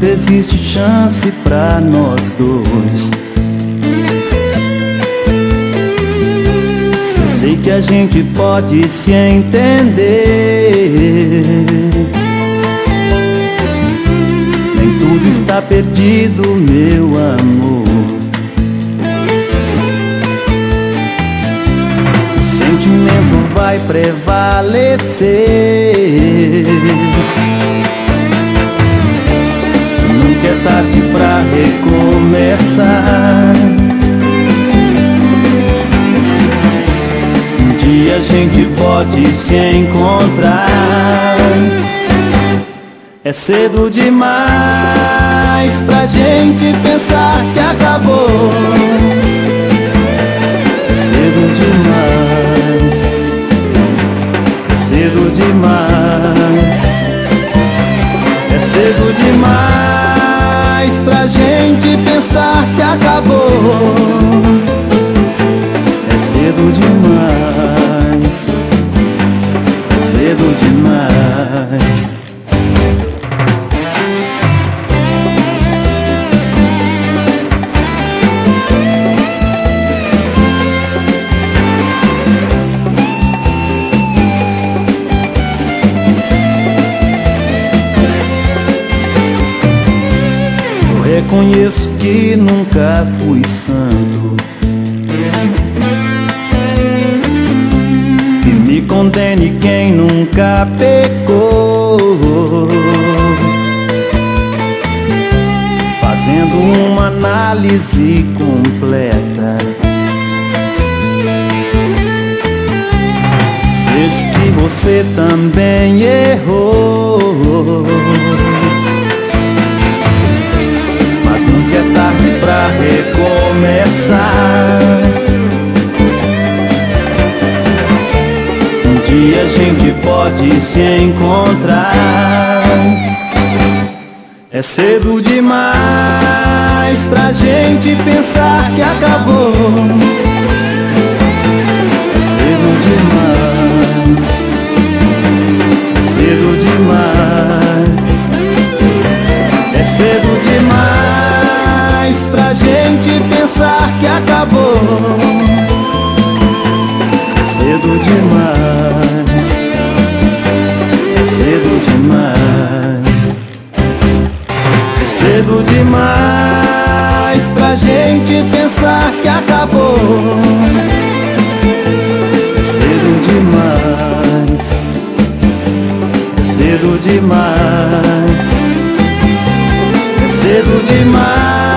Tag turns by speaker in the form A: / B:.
A: ainda existe chance pra nós dois. Eu sei que a gente pode se entender. Nem tudo está perdido, meu amor. O sentimento vai prevalecer. Nunca é tarde pra recomeçar. Um dia a gente pode se encontrar. É cedo demais pra gente pensar que acabou. É cedo demais. É cedo demais. É cedo demais pra gente pensar que acabou. É cedo demais. É cedo demais. Reconheço que nunca fui santo, e me condene quem nunca pecou. Fazendo uma análise completa, vejo que você também errou. Nunca é tarde pra recomeçar. Um dia a gente pode se encontrar. É cedo demais pra gente pensar que acabou. É cedo demais. É cedo demais. É cedo demais pra gente pensar que acabou. É cedo demais. É cedo demais. É cedo demais pra gente pensar que acabou. É cedo demais. É cedo demais. É cedo demais